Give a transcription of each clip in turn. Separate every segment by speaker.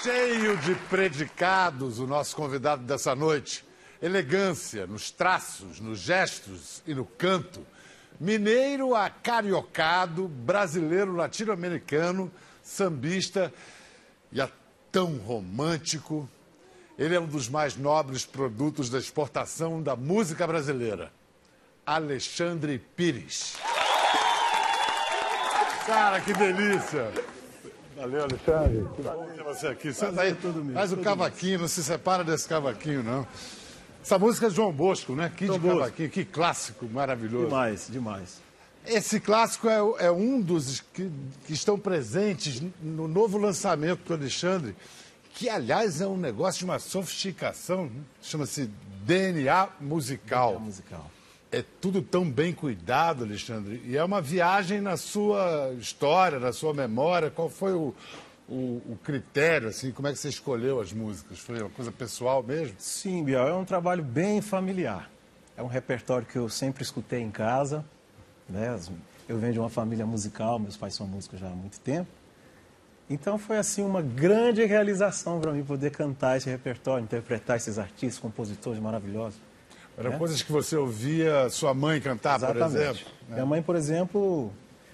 Speaker 1: Cheio de predicados, o nosso convidado dessa noite. Elegância nos traços, nos gestos e no canto. Mineiro acariocado, brasileiro latino-americano, sambista e tão romântico. Ele é um dos mais nobres produtos da exportação da música brasileira. Alexandre Pires. Cara, que delícia! Valeu, Alexandre. Que bom ter você aqui. Senta aí, faz o cavaquinho, não se separa desse cavaquinho, não. Essa música é João Bosco, né? Que de cavaquinho, que clássico maravilhoso.
Speaker 2: Demais, demais.
Speaker 1: Esse clássico é um dos que estão presentes no novo lançamento do Alexandre, que, aliás, é um negócio de uma sofisticação, né? Chama-se DNA Musical.
Speaker 2: DNA Musical.
Speaker 1: É tudo tão bem cuidado, Alexandre, e é uma viagem na sua história, na sua memória. Qual foi o critério, assim, como é que você escolheu as músicas? Foi uma coisa pessoal mesmo?
Speaker 2: Sim, Biel, é um trabalho bem familiar. É um repertório que eu sempre escutei em casa, né? Eu venho de uma família musical, meus pais são músicos já há muito tempo. Então foi, assim, uma grande realização para mim poder cantar esse repertório, interpretar esses artistas, compositores maravilhosos.
Speaker 1: Eram coisas que você ouvia sua mãe cantar,
Speaker 2: Exatamente.
Speaker 1: por exemplo?
Speaker 2: Minha mãe, por exemplo,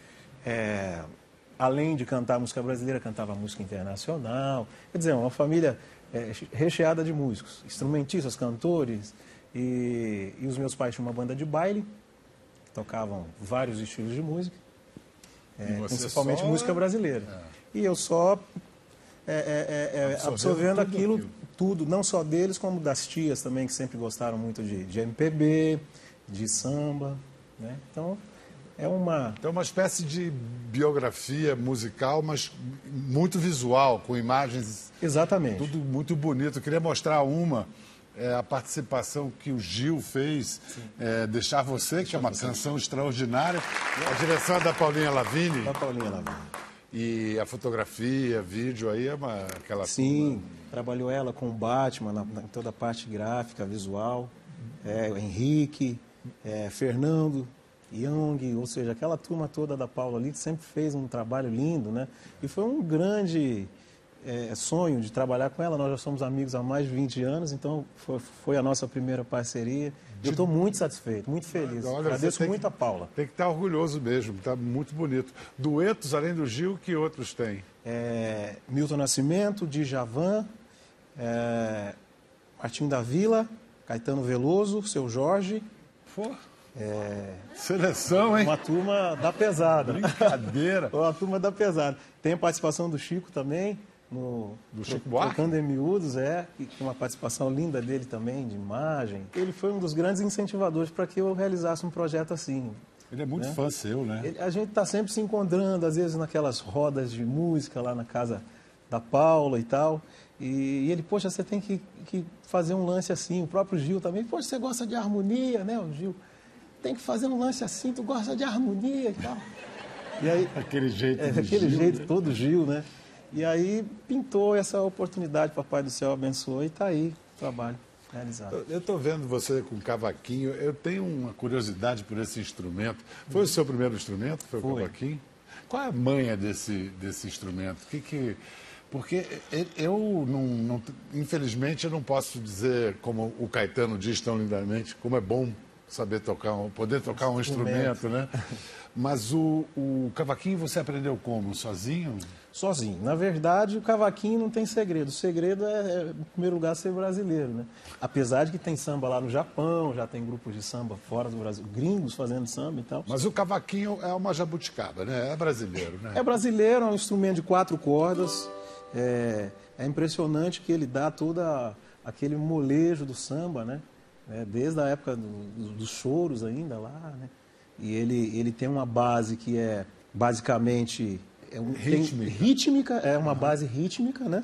Speaker 2: além de cantar música brasileira, cantava música internacional. Quer dizer, uma família recheada de músicos, instrumentistas, cantores. E os meus pais tinham uma banda de baile, que tocavam vários estilos de música, principalmente música brasileira. E eu só absorvendo aquilo tudo, não só deles, como das tias também, que sempre gostaram muito de MPB, de samba, né? Então, é uma
Speaker 1: espécie de biografia musical, mas muito visual, com imagens...
Speaker 2: Exatamente.
Speaker 1: Tudo muito bonito. Eu queria mostrar a participação que o Gil fez, Deixar Você, que é uma canção extraordinária. A direção é da Paulinha Lavigne.
Speaker 2: Da Paulinha Lavigne.
Speaker 1: E a fotografia, vídeo aí aquela...
Speaker 2: Sim, trabalhou ela com o Batman, em toda a parte gráfica, visual. O Henrique, Fernando, Young, ou seja, aquela turma toda da Paula ali que sempre fez um trabalho lindo, né? E foi um grande sonho de trabalhar com ela. Nós já somos amigos há mais de 20 anos, então foi a nossa primeira parceria. Eu estou muito satisfeito, muito feliz.
Speaker 1: Olha,
Speaker 2: agradeço muito a Paula.
Speaker 1: Tem que estar orgulhoso mesmo, está muito bonito. Duetos, além do Gil, que outros tem?
Speaker 2: Milton Nascimento, Djavan, Martinho da Vila, Caetano Veloso, Seu Jorge.
Speaker 1: Pô, seleção, hein?
Speaker 2: Uma turma da pesada.
Speaker 1: Brincadeira.
Speaker 2: Uma turma da pesada. Tem a participação do Chico também.
Speaker 1: Do Chico Buarque?
Speaker 2: Trocando em Miúdos, e uma participação linda dele também, de imagem. Ele foi um dos grandes incentivadores para que eu realizasse um projeto assim.
Speaker 1: Ele é muito fã seu, né?
Speaker 2: A gente está sempre se encontrando, às vezes naquelas rodas de música lá na casa da Paula e tal. E ele, poxa, você tem que fazer um lance assim. O próprio Gil também, poxa, você gosta de harmonia, né, o Gil? Tem que fazer um lance assim, tu gosta de harmonia e tal. E aí,
Speaker 1: aquele jeito
Speaker 2: aquele jeito todo Gil, né? E aí pintou essa oportunidade, Papai do Céu abençoou, e está aí o trabalho realizado.
Speaker 1: Eu estou vendo você com cavaquinho, eu tenho uma curiosidade por esse instrumento. Foi o seu primeiro instrumento? Foi o cavaquinho? Qual é a manha desse instrumento? Porque eu não, infelizmente, eu não posso dizer, como o Caetano diz tão lindamente, como é bom saber poder tocar um instrumento, né? Mas o cavaquinho você aprendeu como? Sozinho?
Speaker 2: Sozinho. Na verdade, o cavaquinho não tem segredo. O segredo em primeiro lugar, ser brasileiro, né? Apesar de que tem samba lá no Japão, já tem grupos de samba fora do Brasil, gringos fazendo samba e tal.
Speaker 1: Mas o cavaquinho é uma jabuticaba, né? É brasileiro, né?
Speaker 2: É brasileiro, é um instrumento de 4 cordas. É impressionante que ele dá todo aquele molejo do samba, né? Desde a época dos choros ainda lá, né? E ele tem uma base que é basicamente rítmica, é uma base rítmica, né?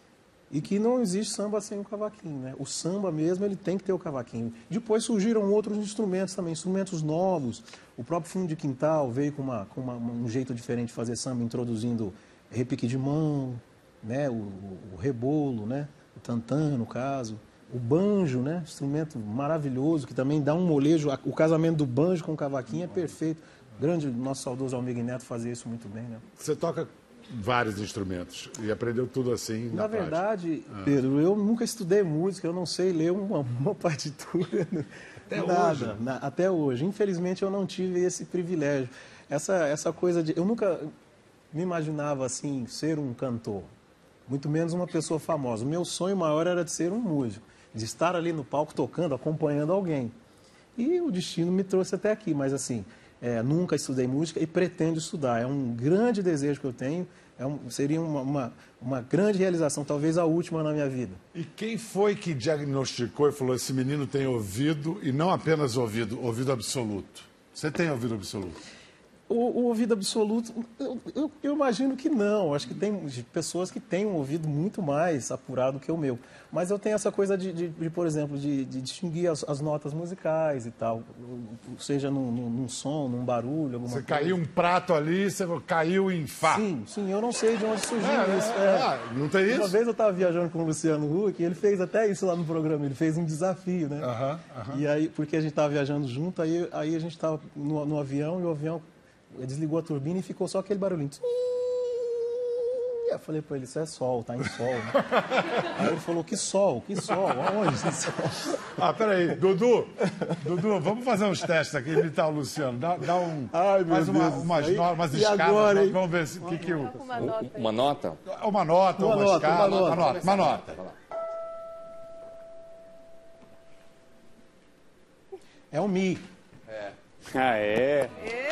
Speaker 2: E que não existe samba sem o cavaquinho, né? O samba mesmo, ele tem que ter o cavaquinho. Depois surgiram outros instrumentos também, instrumentos novos. O próprio fundo de quintal veio com um jeito diferente de fazer samba, introduzindo repique de mão, né? O rebolo, né? O tantã, no caso. O banjo, né? Instrumento maravilhoso, que também dá um molejo. O casamento do banjo com o cavaquinho é perfeito. Grande, nosso saudoso Almir Neto fazia isso muito bem, né?
Speaker 1: Você toca vários instrumentos e aprendeu tudo assim na prática.
Speaker 2: verdade, Pedro, eu nunca estudei música, eu não sei ler uma partitura,
Speaker 1: Até
Speaker 2: nada,
Speaker 1: hoje?
Speaker 2: até hoje. Infelizmente eu não tive esse privilégio. Essa coisa de... Eu nunca me imaginava assim, ser um cantor, muito menos uma pessoa famosa. O meu sonho maior era de ser um músico, de estar ali no palco tocando, acompanhando alguém. E o destino me trouxe até aqui, mas assim, nunca estudei música e pretendo estudar. É um grande desejo que eu tenho, seria uma grande realização, talvez a última na minha vida.
Speaker 1: E quem foi que diagnosticou e falou, esse menino tem ouvido, e não apenas ouvido, ouvido absoluto? Você tem ouvido absoluto?
Speaker 2: O ouvido absoluto, eu imagino que não. Acho que tem pessoas que têm um ouvido muito mais apurado que o meu. Mas eu tenho essa coisa por exemplo, de distinguir as notas musicais e tal. Seja num som, num barulho, alguma coisa.
Speaker 1: Você caiu um prato ali, você caiu em Fá.
Speaker 2: Sim, eu não sei de onde surgiu isso.
Speaker 1: Não tem isso?
Speaker 2: Uma vez eu estava viajando com o Luciano Huck e ele fez até isso lá no programa, ele fez um desafio, né? E aí, porque a gente estava viajando junto, aí a gente estava no avião e o avião desligou a turbina e ficou só aquele barulhinho. Eu falei para ele, isso é sol, tá em sol. Né? Aí ele falou, que sol? Aonde esse sol?
Speaker 1: Peraí, Dudu, vamos fazer uns testes aqui, imitar o Luciano. Dá um.
Speaker 2: Ai, meu
Speaker 1: faz
Speaker 2: Deus.
Speaker 1: umas
Speaker 2: E
Speaker 1: escadas.
Speaker 2: agora, hein?
Speaker 1: Vamos ver se o que o.
Speaker 3: Uma nota.
Speaker 4: Uma nota?
Speaker 1: Uma nota, uma escala. Uma nota.
Speaker 2: É um Mi.
Speaker 4: É.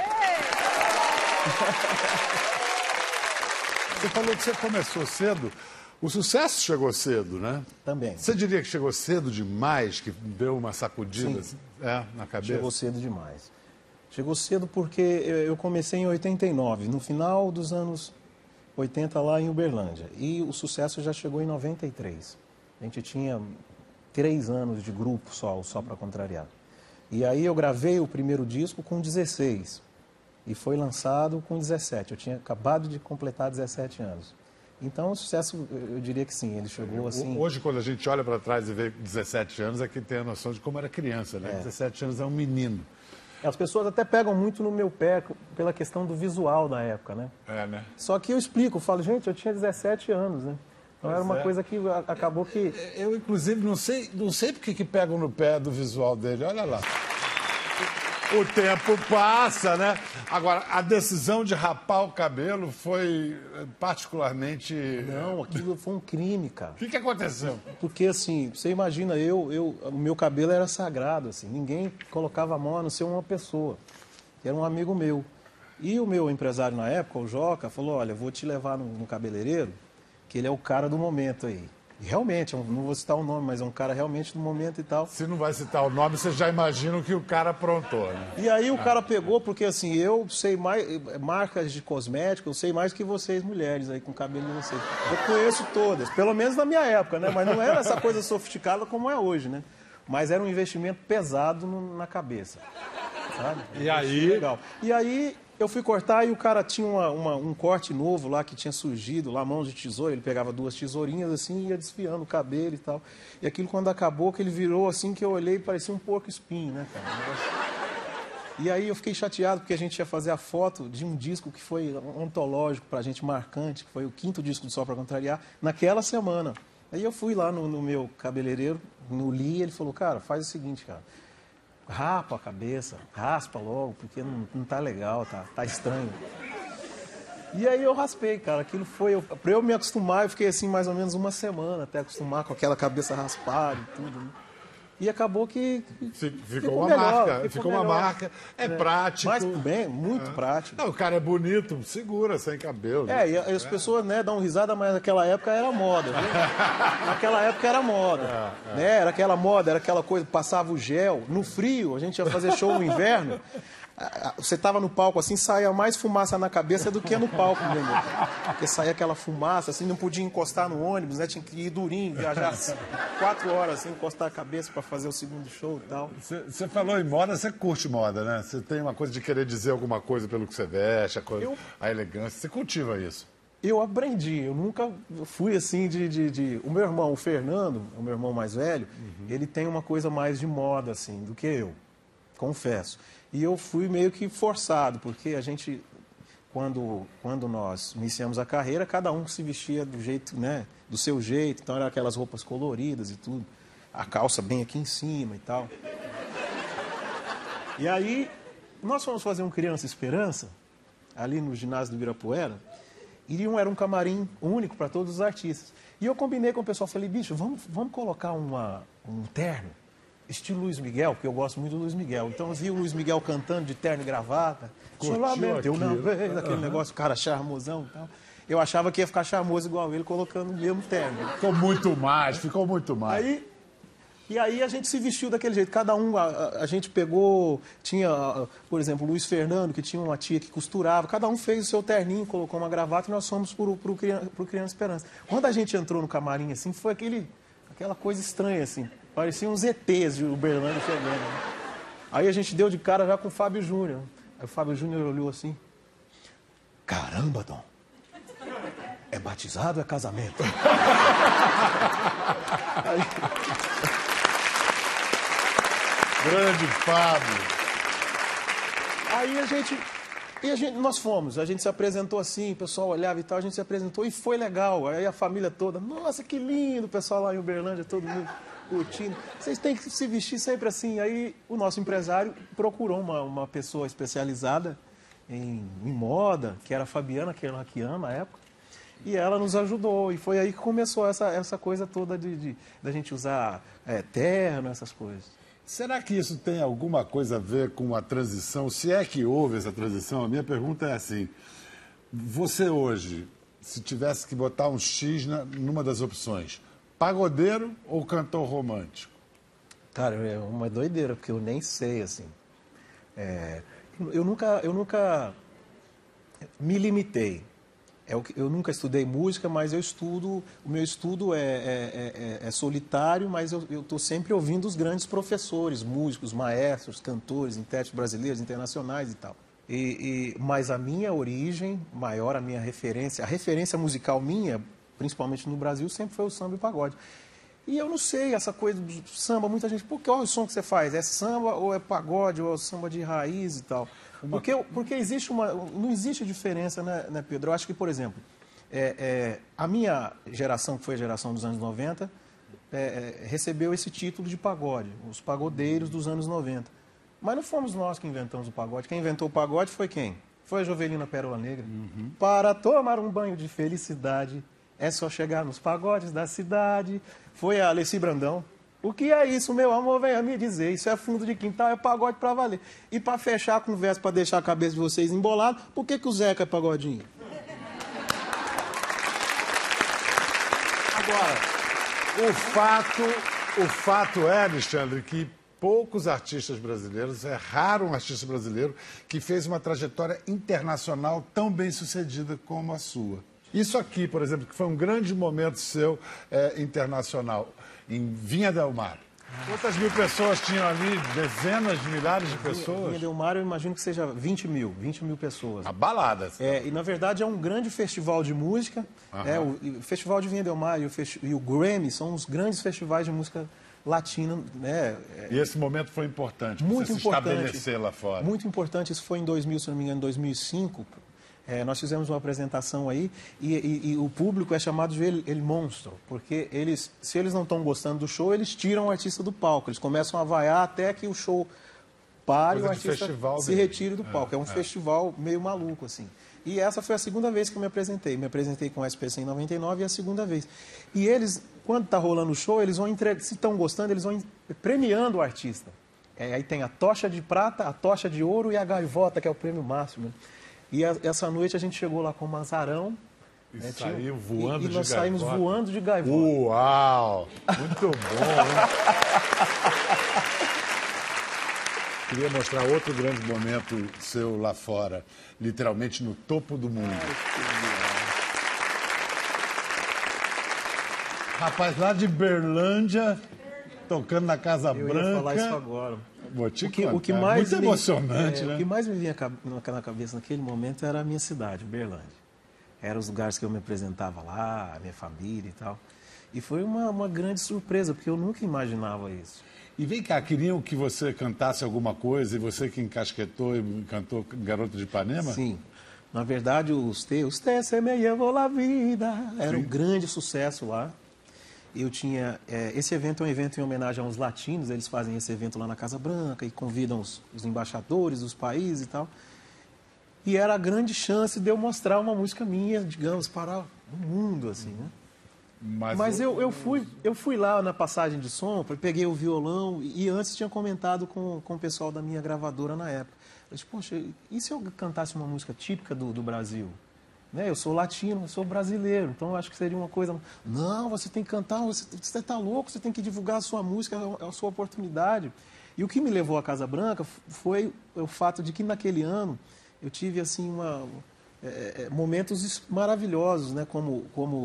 Speaker 1: Você falou que você começou cedo. O sucesso chegou cedo, né?
Speaker 2: Também.
Speaker 1: Você diria que chegou cedo demais, que deu uma sacudida na cabeça?
Speaker 2: Chegou cedo demais. Chegou cedo porque eu comecei em 89, no final dos anos 80 lá em Uberlândia. E o sucesso já chegou em 93. A gente tinha 3 anos de grupo só para contrariar. E aí eu gravei o primeiro disco com 16 e foi lançado com 17. Eu tinha acabado de completar 17 anos. Então o sucesso, eu diria que sim, ele chegou assim...
Speaker 1: Hoje, quando a gente olha para trás e vê 17 anos, é que tem a noção de como era criança, né? 17 anos é um menino.
Speaker 2: As pessoas até pegam muito no meu pé pela questão do visual da época, né?
Speaker 1: Né?
Speaker 2: Só que eu explico, eu falo, gente, eu tinha 17 anos, né? Então era uma coisa que acabou que...
Speaker 1: Eu, inclusive, não sei porque que pegam no pé do visual dele. Olha lá. O tempo passa, né? Agora, a decisão de rapar o cabelo foi particularmente...
Speaker 2: Não, aquilo foi um crime, cara.
Speaker 1: O que aconteceu?
Speaker 2: Porque, assim, você imagina, o meu cabelo era sagrado, assim. Ninguém colocava a mão a não ser uma pessoa, que era um amigo meu. E o meu empresário na época, o Joca, falou, olha, eu vou te levar no cabeleireiro, que ele é o cara do momento aí. E realmente, eu não vou citar o nome, mas é um cara realmente do momento e tal.
Speaker 1: Se não vai citar o nome, você já imagina o que o cara aprontou, né?
Speaker 2: E aí o cara pegou, porque assim, eu sei mais marcas de cosméticos, eu sei mais que vocês mulheres aí com cabelo de vocês. Eu conheço todas, pelo menos na minha época, né? Mas não era essa coisa sofisticada como é hoje, né? Mas era um investimento pesado na cabeça, sabe?
Speaker 1: E aí?
Speaker 2: Legal. E aí eu fui cortar e o cara tinha um corte novo lá que tinha surgido, lá mãos de tesoura, ele pegava 2 tesourinhas assim e ia desfiando o cabelo e tal. E aquilo quando acabou, que ele virou assim, que eu olhei e parecia um porco espinho, né, cara? E aí eu fiquei chateado porque a gente ia fazer a foto de um disco que foi ontológico pra gente, marcante, que foi o 5º disco do Só Pra Contrariar, naquela semana. Aí eu fui lá no meu cabeleireiro, no Lee, ele falou, cara, faz o seguinte, cara. Rapa a cabeça, raspa logo, porque não tá legal, tá estranho. E aí eu raspei, cara, aquilo foi... Pra eu me acostumar, eu fiquei assim mais ou menos uma semana até acostumar com aquela cabeça raspada e tudo, né? E acabou que...
Speaker 1: Ficou uma
Speaker 2: melhor,
Speaker 1: marca. Ficou uma marca. É prático.
Speaker 2: Mas bem, muito prático.
Speaker 1: Não, o cara é bonito, segura, sem cabelo.
Speaker 2: E as pessoas, né, dão risada, mas naquela época era moda, viu? Naquela época era moda. Né? Era aquela moda, era aquela coisa, passava o gel. No frio, a gente ia fazer show no inverno. Você estava no palco assim, saía mais fumaça na cabeça do que no palco, entendeu? Porque saía aquela fumaça, assim, não podia encostar no ônibus, né? Tinha que ir durinho, viajar 4 horas, assim, encostar a cabeça para fazer o segundo show e tal.
Speaker 1: Você falou em moda, você curte moda, né? Você tem uma coisa de querer dizer alguma coisa pelo que você veste, a elegância. Você cultiva isso.
Speaker 2: Eu aprendi, eu nunca fui assim O meu irmão, o Fernando, o meu irmão mais velho, ele tem uma coisa mais de moda, assim, do que eu, confesso. E eu fui meio que forçado, porque a gente, quando nós iniciamos a carreira, cada um se vestia do jeito, né, do seu jeito, então eram aquelas roupas coloridas e tudo, a calça bem aqui em cima e tal. E aí, nós fomos fazer um Criança Esperança, ali no ginásio do Ibirapuera, e era um camarim único para todos os artistas. E eu combinei com o pessoal, falei, bicho, vamos colocar um terno, estilo Luiz Miguel, porque eu gosto muito do Luiz Miguel. Então eu vi o Luiz Miguel cantando de terno e gravata, solamente eu não vejo, aquele negócio, cara charmosão e tal. Eu achava que ia ficar charmoso igual ele, colocando o mesmo terno.
Speaker 1: Ficou muito mais.
Speaker 2: E aí a gente se vestiu daquele jeito. Cada um, a gente pegou, tinha, por exemplo, o Luiz Fernando, que tinha uma tia que costurava. Cada um fez o seu terninho, colocou uma gravata e nós fomos pro Criança Esperança. Quando a gente entrou no camarim, assim, foi aquela coisa estranha, assim. Parecia uns ETs de Uberlândia chegando. Né? Aí a gente deu de cara já com o Fábio Júnior. Aí o Fábio Júnior olhou assim. Caramba, Dom. É batizado ou é casamento?
Speaker 1: Grande Fábio.
Speaker 2: Aí nós fomos, a gente se apresentou assim, o pessoal olhava e tal, a gente se apresentou e foi legal. Aí a família toda, nossa, que lindo, o pessoal lá em Uberlândia, todo mundo curtindo. Vocês têm que se vestir sempre assim. Aí o nosso empresário procurou uma pessoa especializada em moda, que era a Fabiana Kerlakian na época. E ela nos ajudou, e foi aí que começou essa coisa toda da gente usar terno, essas coisas.
Speaker 1: Será que isso tem alguma coisa a ver com a transição? Se é que houve essa transição, a minha pergunta é assim, você hoje, se tivesse que botar um X numa das opções, pagodeiro ou cantor romântico?
Speaker 2: Cara, é uma doideira, porque eu nem sei, assim. Eu nunca me limitei. Eu nunca estudei música, mas o meu estudo é solitário, mas eu estou sempre ouvindo os grandes professores, músicos, maestros, cantores, intérpretes brasileiros, internacionais e tal. Mas a minha origem maior, a minha referência, a referência musical minha, principalmente no Brasil, sempre foi o samba e o pagode. E eu não sei, essa coisa do samba, muita gente, pô, qual é o som que você faz? É samba ou é pagode ou é samba de raiz e tal? Porque não existe diferença, né, Pedro? Eu acho que, por exemplo, a minha geração, que foi a geração dos anos 90, recebeu esse título de pagode, os pagodeiros dos anos 90. Mas não fomos nós que inventamos o pagode. Quem inventou o pagode foi quem? Foi a Jovelina Pérola Negra. Uhum. Para tomar um banho de felicidade, é só chegar nos pagodes da cidade. Foi a Alessi Brandão. O que é isso, meu amor? Venha me dizer. Isso é fundo de quintal, é pagode pra valer. E pra fechar a conversa, pra deixar a cabeça de vocês embolada, por que o Zeca é pagodinho?
Speaker 1: Agora, o fato é, Alexandre, que poucos artistas brasileiros, é raro um artista brasileiro que fez uma trajetória internacional tão bem sucedida como a sua. Isso aqui, por exemplo, que foi um grande momento seu internacional, em Vinha del Mar. Quantas mil pessoas tinham ali? Dezenas de milhares de pessoas?
Speaker 2: Vinha del Mar, eu imagino que seja 20 mil pessoas.
Speaker 1: A balada.
Speaker 2: E, na verdade, é um grande festival de música. O Festival de Vinha del Mar e o Grammy são os grandes festivais de música latina. Né?
Speaker 1: E esse momento foi importante, muito você importante, se estabelecer lá fora.
Speaker 2: Muito importante, isso foi em 2000, se não me engano, em 2005. Nós fizemos uma apresentação aí e o público é chamado de El Monstro, porque se eles não estão gostando do show, eles tiram o artista do palco. Eles começam a vaiar até que o show pare e o artista se retire do palco. É um festival meio maluco, assim. E essa foi a segunda vez que eu me apresentei. Me apresentei com o SPC em 99 e a segunda vez. E eles, quando está rolando o show, eles vão se estão gostando, eles vão premiando o artista. Aí tem a tocha de prata, a tocha de ouro e a gaivota, que é o prêmio máximo. E essa noite a gente chegou lá com o Mazarão.
Speaker 1: E saiu voando de gaivota. E nós
Speaker 2: saímos voando de gaivota.
Speaker 1: Uau! Muito bom, hein? Queria mostrar outro grande momento seu lá fora, literalmente no topo do mundo. Rapaz, lá de Berlândia, tocando na Casa Branca.
Speaker 2: Eu ia falar isso agora.
Speaker 1: O que mais muito emocionante, né?
Speaker 2: O que mais me vinha na cabeça naquele momento era a minha cidade, Uberlândia. Eram os lugares que eu me apresentava lá, a minha família e tal. E foi uma grande surpresa, porque eu nunca imaginava isso.
Speaker 1: E vem cá, queriam que você cantasse alguma coisa e você que encasquetou e cantou Garota de Ipanema?
Speaker 2: Sim. Na verdade, Usted se me llevó la vida era um grande sucesso lá. Eu tinha... esse evento é um evento em homenagem aos latinos, eles fazem esse evento lá na Casa Branca e convidam os embaixadores dos países e tal. E era a grande chance de eu mostrar uma música minha, digamos, para o mundo, assim, né? Mas eu fui lá na passagem de som, peguei o violão e antes tinha comentado com o pessoal da minha gravadora na época. Eu disse, poxa, e se eu cantasse uma música típica do Brasil? Né? Eu sou latino, eu sou brasileiro, então eu acho que seria uma coisa... Não, você tem que cantar, você está louco, você tem que divulgar a sua música, é a sua oportunidade. E o que me levou à Casa Branca foi o fato de que naquele ano eu tive assim momentos maravilhosos, né? Como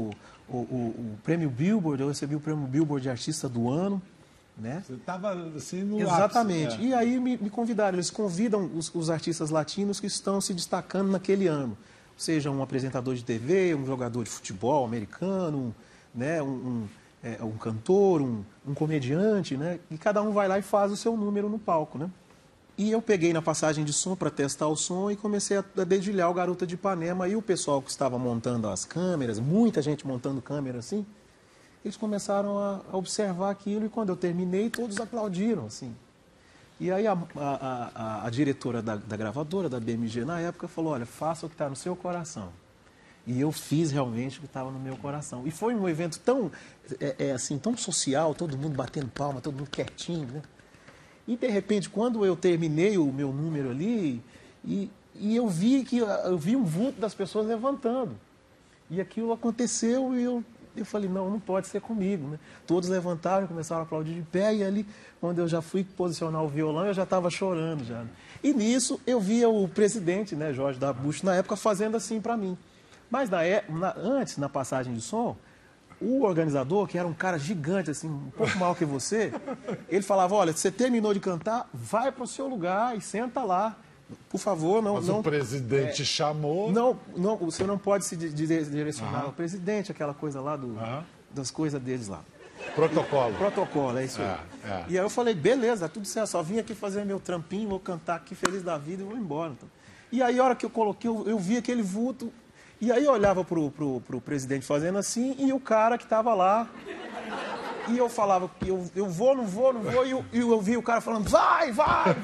Speaker 2: o prêmio Billboard, eu recebi o prêmio Billboard de Artista do Ano. Né?
Speaker 1: Você estava assim no
Speaker 2: Exatamente.
Speaker 1: ápice,
Speaker 2: E aí me convidaram, eles convidam os artistas latinos que estão se destacando naquele ano. Seja um apresentador de TV, um jogador de futebol americano, né? um cantor, um comediante, né? E cada um vai lá e faz o seu número no palco. Né? E eu peguei na passagem de som para testar o som e comecei a dedilhar o Garota de Ipanema. E o pessoal que estava montando as câmeras, muita gente montando câmera assim, eles começaram a observar aquilo e quando eu terminei, todos aplaudiram, assim. E aí a diretora da gravadora, da BMG, na época, falou, olha, faça o que está no seu coração. E eu fiz realmente o que estava no meu coração. E foi um evento tão, assim, tão social, todo mundo batendo palma, todo mundo quietinho, né? E, de repente, quando eu terminei o meu número ali, e eu vi um vulto das pessoas levantando. E aquilo aconteceu e eu falei, não pode ser comigo, né? Todos levantaram, começaram a aplaudir de pé e ali, quando eu já fui posicionar o violão, eu já estava chorando já. E nisso eu via o presidente, né, George W. Bush, na época, fazendo assim para mim. Mas antes, na passagem de som, o organizador, que era um cara gigante, assim, um pouco maior que você, ele falava, olha, você terminou de cantar, vai para o seu lugar e senta lá. Por favor, não...
Speaker 1: Mas o presidente chamou...
Speaker 2: Não, você não pode se direcionar ao presidente, aquela coisa lá das coisas deles lá.
Speaker 1: Protocolo,
Speaker 2: é isso aí. E aí eu falei, beleza, tudo certo, só vim aqui fazer meu trampinho, vou cantar aqui feliz da vida e vou embora. Então. E aí a hora que eu coloquei, eu vi aquele vulto, e aí eu olhava pro presidente fazendo assim, e o cara que estava lá... E eu falava, eu vou, não vou, e eu vi o cara falando, vai.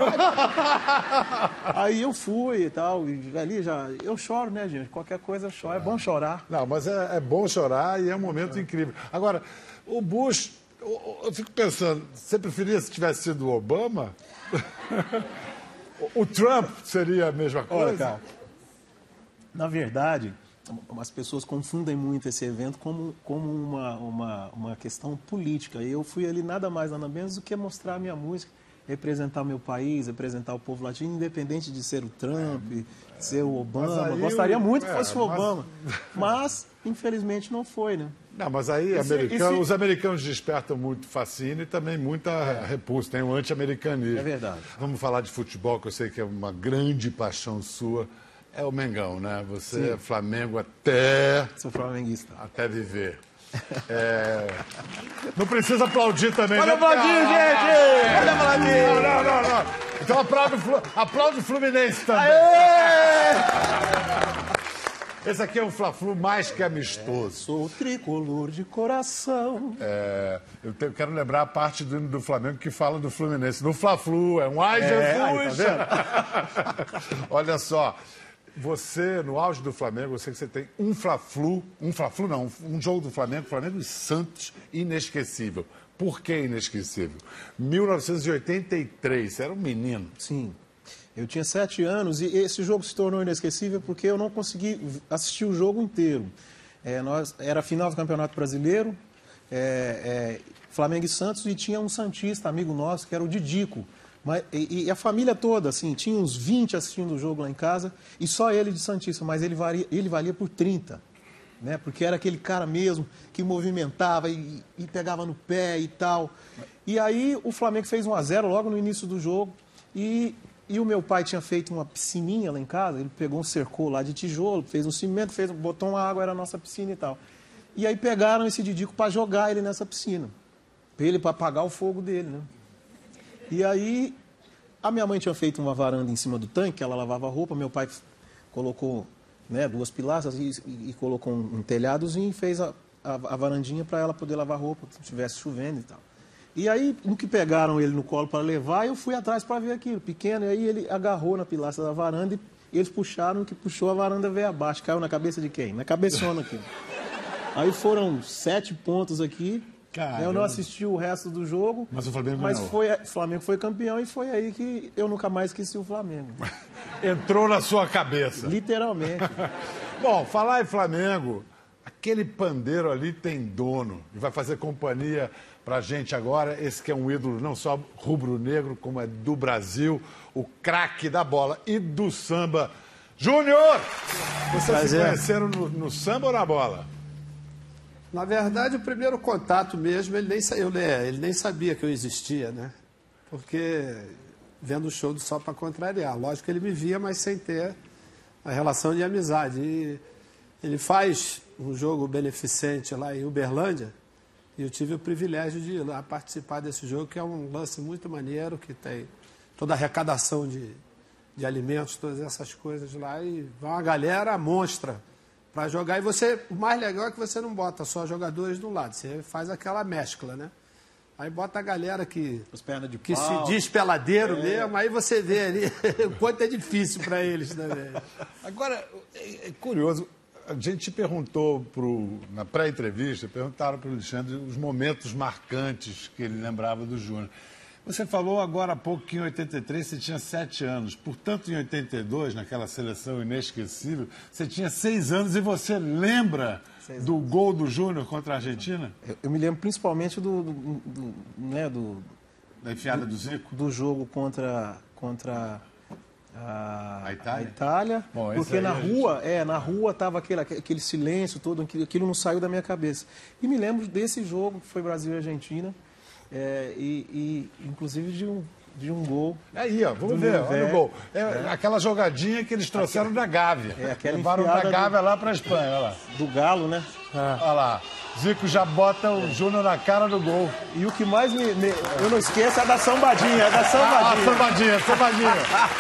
Speaker 2: Aí eu fui e tal, e ali eu choro, né, gente? Qualquer coisa eu choro, é bom chorar.
Speaker 1: Não, mas é bom chorar e é um momento incrível. Agora, o Bush, eu fico pensando, você preferia se tivesse sido o Obama? O Trump seria a mesma coisa?
Speaker 2: Olha, cara, na verdade... As pessoas confundem muito esse evento como uma questão política. E eu fui ali nada mais, nada menos do que mostrar a minha música, representar meu país, representar o povo latino, independente de ser o Trump, de ser o Obama. Gostaria muito que fosse o Obama. Mas, infelizmente, não foi, né?
Speaker 1: Não, mas aí os americanos despertam muito fascínio e também muita repulsa. Tem um anti-americanismo.
Speaker 2: É verdade.
Speaker 1: Vamos falar de futebol, que eu sei que é uma grande paixão sua. É o Mengão, né? Você é Flamengo até...
Speaker 2: Sou flamenguista.
Speaker 1: Até viver. Não precisa aplaudir também,
Speaker 2: Pode
Speaker 1: né?
Speaker 2: aplaudir, gente! Pode aplaudir!
Speaker 1: Não. Então aplaude o Fluminense também.
Speaker 2: Aê!
Speaker 1: Esse aqui é um Fla-Flu mais que amistoso.
Speaker 2: Sou tricolor de coração.
Speaker 1: Eu quero lembrar a parte do hino do Flamengo que fala do Fluminense. No Fla-Flu, é um ai Jesus!
Speaker 2: Aí, tá vendo?
Speaker 1: Olha só, você, no auge do Flamengo, eu sei que você tem um Fla-Flu não, um jogo do Flamengo e Santos inesquecível. Por que inesquecível? 1983, você era um menino.
Speaker 2: Sim. Eu tinha 7 anos e esse jogo se tornou inesquecível porque eu não consegui assistir o jogo inteiro. Era a final do Campeonato Brasileiro, Flamengo e Santos, e tinha um santista, amigo nosso, que era o Didico. E a família toda, assim, tinha uns 20 assistindo o jogo lá em casa, e só ele de santista, mas ele valia por 30. Né? Porque era aquele cara mesmo que movimentava e pegava no pé e tal. E aí o Flamengo fez 1-0 logo no início do jogo, e o meu pai tinha feito uma piscininha lá em casa, ele pegou um cercou lá de tijolo, fez um cimento, botou uma água, era a nossa piscina e tal. E aí pegaram esse Didico para jogar ele nessa piscina, para apagar o fogo dele, né? E aí a minha mãe tinha feito uma varanda em cima do tanque, ela lavava roupa, meu pai colocou né, 2 pilastras e colocou um telhadozinho e fez a varandinha para ela poder lavar roupa se estivesse chovendo e tal. E aí, no que pegaram ele no colo para levar, eu fui atrás para ver aquilo, pequeno, e aí ele agarrou na pilastra da varanda e eles puxaram, o que puxou a varanda veio abaixo. Caiu na cabeça de quem? Na cabeçona aqui. Aí foram 7 pontos aqui. Caramba. Eu não assisti o resto do jogo.
Speaker 1: Mas o Flamengo
Speaker 2: ganhou.
Speaker 1: Mas
Speaker 2: o Flamengo foi campeão e foi aí que eu nunca mais esqueci o Flamengo.
Speaker 1: Entrou na sua cabeça.
Speaker 2: Literalmente.
Speaker 1: Bom, falar em Flamengo, aquele pandeiro ali tem dono. E vai fazer companhia pra gente agora. Esse que é um ídolo não só rubro-negro, como é do Brasil. O craque da bola e do samba. Júnior! Vocês se conheceram no samba ou na bola?
Speaker 3: Na verdade, o primeiro contato mesmo, ele nem sabia que eu existia, né? Porque vendo o show do Só Pra Contrariar. Lógico que ele me via, mas sem ter a relação de amizade. E ele faz um jogo beneficente lá em Uberlândia e eu tive o privilégio de ir lá participar desse jogo, que é um lance muito maneiro, que tem toda a arrecadação de alimentos, todas essas coisas lá, e vai uma galera monstra para jogar. E o mais legal é que você não bota só jogadores do lado, você faz aquela mescla, né? Aí bota a galera que se diz peladeiro mesmo, aí você vê ali o quanto é difícil para eles também.
Speaker 1: Agora, é curioso, a gente perguntou na pré-entrevista, perguntaram para o Alexandre os momentos marcantes que ele lembrava do Júnior. Você falou agora há pouco que em 83 você tinha 7 anos. Portanto, em 82, naquela seleção inesquecível, você tinha 6 anos e você lembra do gol do Júnior contra a Argentina?
Speaker 2: Eu me lembro principalmente
Speaker 1: da enfiada do Zico?
Speaker 2: Do jogo contra a Itália. Bom, porque na rua estava aquele silêncio todo, aquilo não saiu da minha cabeça. E me lembro desse jogo, que foi Brasil e Argentina. Inclusive de um gol.
Speaker 1: Aí, ó, vamos ver, olha o gol. Aquela jogadinha que eles trouxeram da Gávea. Levaram da Gávea lá para a Espanha, olha lá.
Speaker 2: Do Galo, né?
Speaker 1: Olha lá. Zico já bota o Júnior na cara do gol.
Speaker 2: E o que mais eu não esqueço é da sambadinha,
Speaker 1: sambadinha.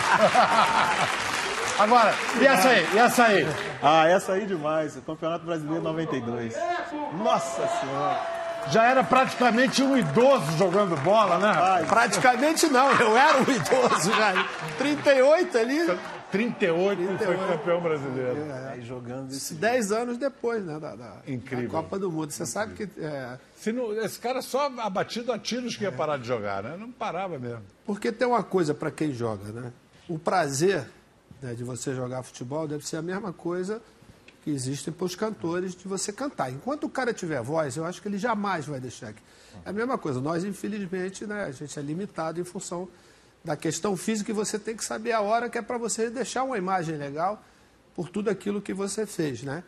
Speaker 1: Agora, e essa aí?
Speaker 2: Essa aí demais. O Campeonato Brasileiro 92. Nossa Senhora.
Speaker 1: Já era praticamente um idoso jogando bola, né?
Speaker 3: Praticamente não, eu era um idoso já. 38 ali.
Speaker 1: 38 e foi campeão brasileiro.
Speaker 2: Jogando
Speaker 3: 10 anos depois, né?
Speaker 1: Incrível.
Speaker 3: Da Copa do Mundo. Você sabe que...
Speaker 1: Esse cara só abatido a tiros que ia parar de jogar, né? Não parava mesmo.
Speaker 3: Porque tem uma coisa para quem joga, né? O prazer, né, de você jogar futebol deve ser a mesma coisa que existem para os cantores de você cantar. Enquanto o cara tiver voz, eu acho que ele jamais vai deixar aqui. É a mesma coisa. Nós, infelizmente, né, a gente é limitado em função da questão física e você tem que saber a hora que é para você deixar uma imagem legal por tudo aquilo que você fez, né?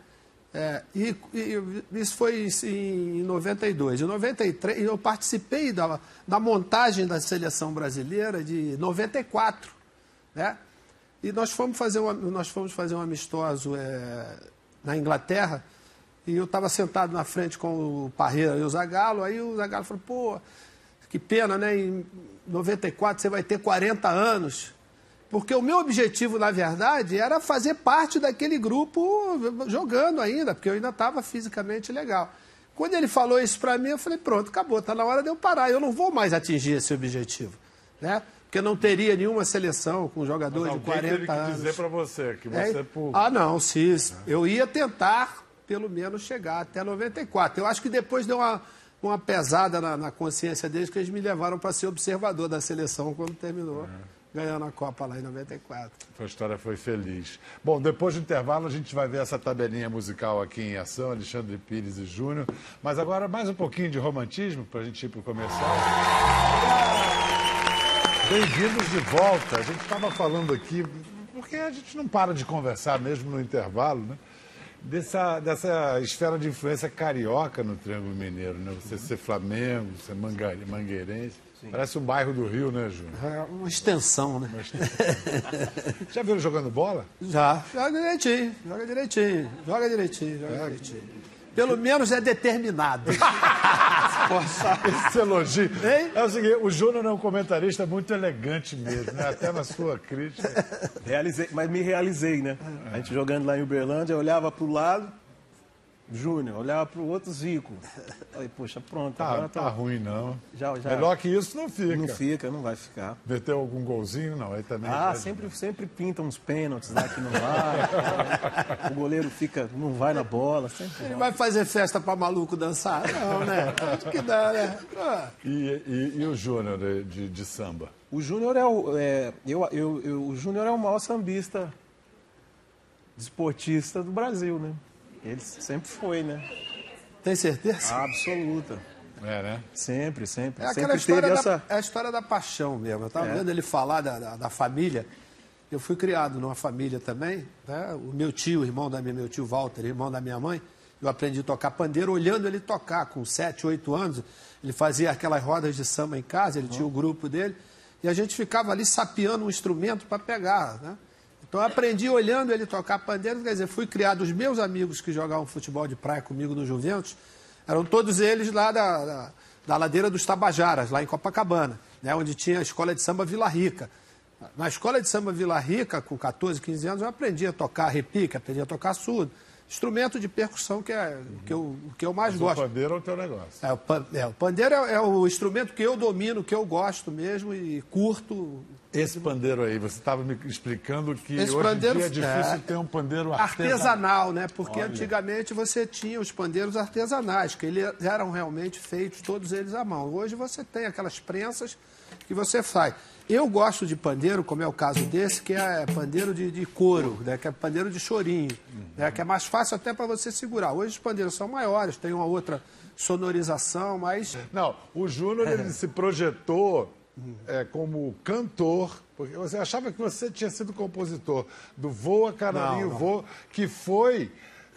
Speaker 3: Isso foi em 92. Em 93, eu participei da montagem da seleção brasileira de 94, né? E nós fomos fazer um amistoso na Inglaterra, e eu estava sentado na frente com o Parreira e o Zagallo, aí o Zagallo falou, pô, que pena, né? Em 94 você vai ter 40 anos. Porque o meu objetivo, na verdade, era fazer parte daquele grupo jogando ainda, porque eu ainda estava fisicamente legal. Quando ele falou isso para mim, eu falei, pronto, acabou, está na hora de eu parar, eu não vou mais atingir esse objetivo, né? Porque não teria nenhuma seleção com jogadores de 40 anos.
Speaker 1: Teve que dizer para você que você...
Speaker 3: não, sim. Eu ia tentar, pelo menos, chegar até 94. Eu acho que depois deu uma pesada na consciência deles, que eles me levaram para ser observador da seleção quando terminou ganhando a Copa lá em 94.
Speaker 1: A história foi feliz. Bom, depois do intervalo a gente vai ver essa tabelinha musical aqui em ação, Alexandre Pires e Júnior. Mas agora mais um pouquinho de romantismo para a gente ir para o comercial. Bem-vindos de volta. A gente estava falando aqui, porque a gente não para de conversar mesmo no intervalo, né? Dessa esfera de influência carioca no Triângulo Mineiro, né? Você ser Flamengo, ser mangueirense. Sim. Parece um bairro do Rio, né, Júnior?
Speaker 3: É uma extensão, né?
Speaker 1: Já viram jogando bola?
Speaker 3: Já. Joga direitinho. Pelo menos é determinado.
Speaker 1: Esse elogio.
Speaker 3: Hein?
Speaker 1: É o seguinte, o Júnior é um comentarista muito elegante mesmo, né? Até na sua crítica.
Speaker 2: Mas me realizei, né? A gente jogando lá em Uberlândia, eu olhava pro lado, Júnior, olhava pro outro, Zico. Falei, poxa, pronto. Agora
Speaker 1: Tá ruim, não.
Speaker 2: Já.
Speaker 1: Melhor que isso não fica.
Speaker 2: Não fica, não vai ficar.
Speaker 1: Meteu algum golzinho? Não, aí também...
Speaker 2: sempre pinta uns pênaltis lá que não vai. O goleiro não vai na bola. Sempre
Speaker 3: Ele vai fazer festa pra maluco dançar? Não, né? Acho que dá, né?
Speaker 1: E o Júnior de samba?
Speaker 2: O Júnior o Júnior é o maior sambista desportista do Brasil, né? Ele sempre foi, né?
Speaker 3: Tem certeza?
Speaker 2: Absoluta.
Speaker 1: É, né?
Speaker 2: Sempre.
Speaker 3: É aquela história, é a história da paixão mesmo. Eu estava vendo ele falar da família. Eu fui criado numa família também, né? O meu tio, meu tio Walter, irmão da minha mãe, eu aprendi a tocar pandeiro olhando ele tocar. Com 7, 8 anos, ele fazia aquelas rodas de samba em casa, ele tinha o grupo dele, e a gente ficava ali sapeando um instrumento para pegar, né? Então eu aprendi olhando ele tocar pandeiro, quer dizer, fui criado, os meus amigos que jogavam futebol de praia comigo no Juventus, eram todos eles lá da ladeira dos Tabajaras, lá em Copacabana, né, onde tinha a escola de samba Vila Rica. Na escola de samba Vila Rica, com 14, 15 anos, eu aprendi a tocar repique, aprendi a tocar surdo. Instrumento de percussão que é o que eu mais gosto.
Speaker 1: O pandeiro é o teu negócio.
Speaker 3: O pandeiro é o instrumento que eu domino, que eu gosto mesmo e curto.
Speaker 1: Esse pandeiro aí, você estava me explicando que
Speaker 3: Esse
Speaker 1: hoje em
Speaker 3: pandeiro
Speaker 1: dia é difícil ter um pandeiro
Speaker 3: artesanal, né? Porque antigamente você tinha os pandeiros artesanais, que eles eram realmente feitos, todos eles à mão. Hoje você tem aquelas prensas que você faz. Eu gosto de pandeiro, como é o caso desse, que é pandeiro de couro, né? Que é pandeiro de chorinho, né? Que é mais fácil até para você segurar. Hoje os pandeiros são maiores, tem uma outra sonorização, mas...
Speaker 1: Não, o Júnior ele se projetou como cantor, porque você achava que você tinha sido compositor do Voa Canarinho Voa, que foi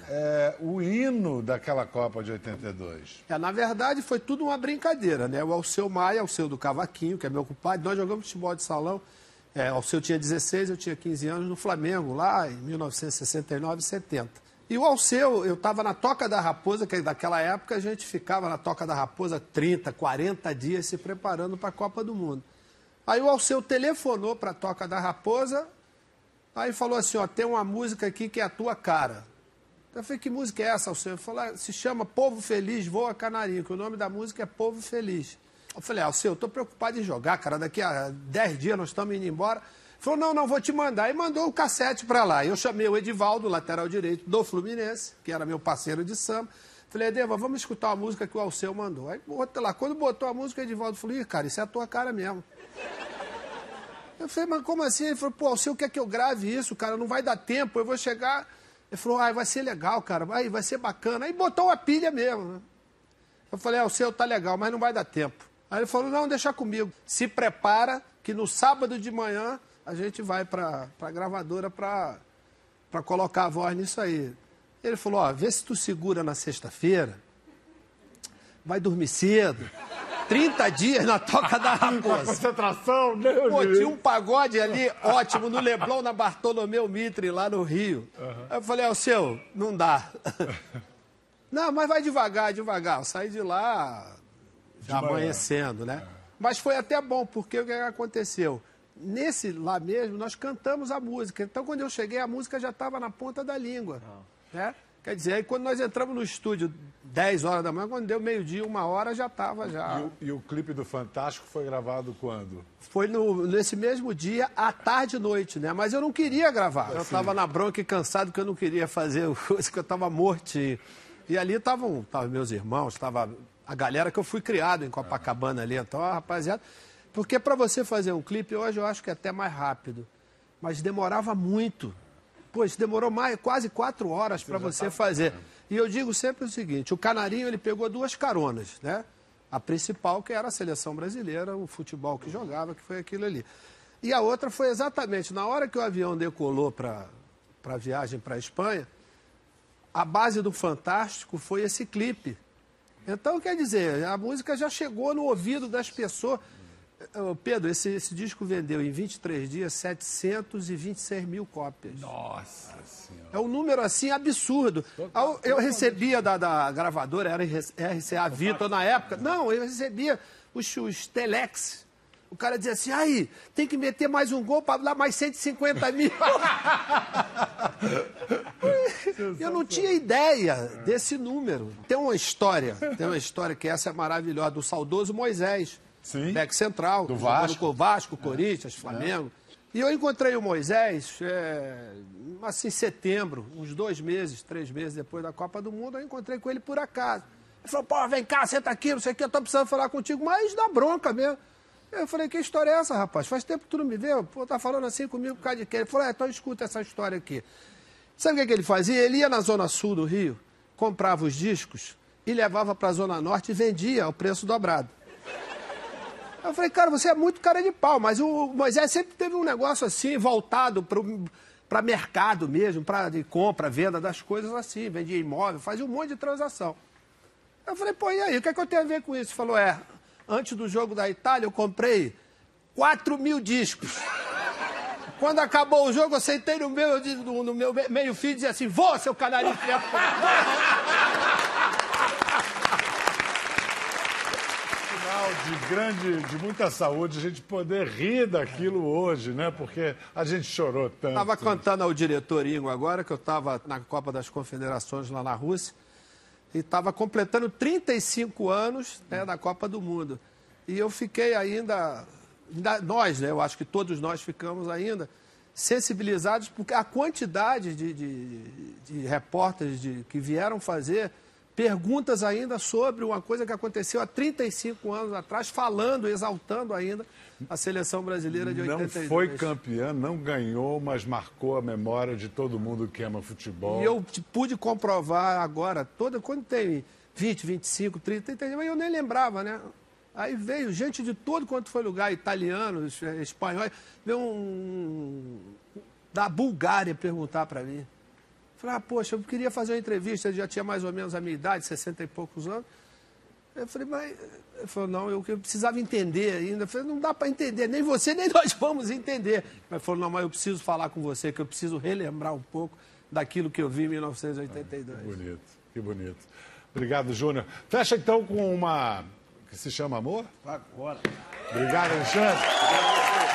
Speaker 1: o hino daquela Copa de 82.
Speaker 3: Na verdade, foi tudo uma brincadeira, né? O Alceu Maia, Alceu do Cavaquinho, que é meu compadre, nós jogamos futebol de salão. Alceu tinha 16, eu tinha 15 anos no Flamengo, lá em 1969, 70. E o Alceu, eu estava na Toca da Raposa, que naquela época a gente ficava na Toca da Raposa 30, 40 dias se preparando para a Copa do Mundo. Aí o Alceu telefonou para a Toca da Raposa, aí falou assim, ó, tem uma música aqui que é a tua cara. Eu falei, que música é essa, Alceu? Ele falou, se chama Povo Feliz, Voa Canarinho, que o nome da música é Povo Feliz. Eu falei, Alceu, eu estou preocupado em jogar, cara, daqui a 10 dias nós estamos indo embora. Ele falou, não, vou te mandar. E mandou o cassete para lá. Eu chamei o Edivaldo, lateral direito do Fluminense, que era meu parceiro de samba. Falei, Edeva, vamos escutar a música que o Alceu mandou. Aí, lá, quando botou a música, o Edivaldo falou, ih, cara, isso é a tua cara mesmo. Eu falei, mas como assim? Ele falou, pô, Alceu quer que eu grave isso, cara, não vai dar tempo, eu vou chegar... Ele falou, vai ser legal, cara, vai ser bacana. Aí botou uma pilha mesmo, né? Eu falei, Alceu, tá legal, mas não vai dar tempo. Aí ele falou, não, deixa comigo. Se prepara que no sábado de manhã a gente vai para a gravadora para colocar a voz nisso aí. Ele falou, ó, vê se tu segura na sexta-feira, vai dormir cedo, 30 dias na Toca da Raposa.
Speaker 1: Concentração, meu
Speaker 3: Pô,
Speaker 1: Deus.
Speaker 3: tinha um pagode ali ótimo no Leblon, na Bartolomeu Mitre, lá no Rio. Aí eu falei, Alceu, não dá. Não, mas vai devagar, devagar. Eu saí de lá já amanhecendo, né? Mas foi até bom, porque o que aconteceu? Nesse lá mesmo, nós cantamos a música. Então, quando eu cheguei, a música já estava na ponta da língua. Né? Quer dizer, aí quando nós entramos no estúdio 10 horas da manhã, quando deu meio-dia, 1 hora, já estava já.
Speaker 1: E o clipe do Fantástico foi gravado quando?
Speaker 3: Foi nesse mesmo dia, à tarde e noite, né? Mas eu não queria gravar. Eu estava na bronca e cansado, porque eu não queria fazer coisa, que eu estava mortinho. E ali estavam meus irmãos, estava a galera que eu fui criado em Copacabana ali. Então, a rapaziada... Porque para você fazer um clipe, hoje eu acho que é até mais rápido. Mas demorava muito. Pô, isso demorou quase 4 horas para você fazer. E eu digo sempre o seguinte, o Canarinho ele pegou 2 caronas, né? A principal, que era a seleção brasileira, o futebol que jogava, que foi aquilo ali. E a outra foi exatamente, na hora que o avião decolou para a viagem para a Espanha, a base do Fantástico foi esse clipe. Então, quer dizer, a música já chegou no ouvido das pessoas. Pedro, esse disco vendeu em 23 dias 726 mil cópias.
Speaker 1: Nossa Senhora.
Speaker 3: É um número assim absurdo. Eu recebia da gravadora, era RCA Victor na época. Não, eu recebia os telex. O cara dizia assim, aí, tem que meter mais um gol para dar mais 150 mil. Eu não tinha ideia desse número. Tem uma história que essa é maravilhosa, do saudoso Moisés.
Speaker 1: Sim.
Speaker 3: Back central.
Speaker 1: Do Vasco.
Speaker 3: Vasco, Corinthians, Flamengo. E eu encontrei o Moisés, assim, em setembro, uns 2 meses, 3 meses depois da Copa do Mundo, eu encontrei com ele por acaso. Ele falou, pô, vem cá, senta aqui, não sei o que, eu tô precisando falar contigo, mas dá bronca mesmo. Eu falei, que história é essa, rapaz? Faz tempo que tu não me vê, pô, tá falando assim comigo por causa de quê? Ele falou, então escuta essa história aqui. Sabe o que ele fazia? Ele ia na Zona Sul do Rio, comprava os discos e levava pra Zona Norte e vendia ao preço dobrado. Eu falei, cara, você é muito cara de pau, mas o Moisés sempre teve um negócio assim, voltado para mercado mesmo, para de compra, venda das coisas assim, vendia imóvel, fazia um monte de transação. Eu falei, pô, e aí, o que é que eu tenho a ver com isso? Ele falou, antes do jogo da Itália eu comprei 4.000 discos. Quando acabou o jogo, eu sentei no meu meio-fio e dizia assim, vou, seu canarinho.
Speaker 1: De muita saúde, a gente poder rir daquilo hoje, né? Porque a gente chorou tanto.
Speaker 3: Estava contando ao diretor Ingo agora, que eu estava na Copa das Confederações lá na Rússia, e estava completando 35 anos, né, da Copa do Mundo. E eu fiquei ainda nós, né? Eu acho que todos nós ficamos ainda sensibilizados, porque a quantidade de repórteres que vieram fazer perguntas ainda sobre uma coisa que aconteceu há 35 anos atrás, falando, exaltando ainda a seleção brasileira de 82.
Speaker 1: Não foi campeã, não ganhou, mas marcou a memória de todo mundo que ama futebol.
Speaker 3: E eu pude comprovar agora, quando tem 20, 25, 30, mas eu nem lembrava, né? Aí veio gente de todo quanto foi lugar, italianos, espanhóis, veio da Bulgária perguntar para mim. Falei, poxa, eu queria fazer uma entrevista, ele já tinha mais ou menos a minha idade, 60 e poucos anos. Eu falei, mas... Ele falou, não, eu precisava entender ainda. Eu falei, não dá para entender, nem você, nem nós vamos entender. Ele falou, não, mas eu preciso falar com você, que eu preciso relembrar um pouco daquilo que eu vi em 1982.
Speaker 1: Que bonito, que bonito. Obrigado, Júnior. Fecha então com uma que se chama Amor?
Speaker 2: Agora.
Speaker 1: Obrigado, Alexandre.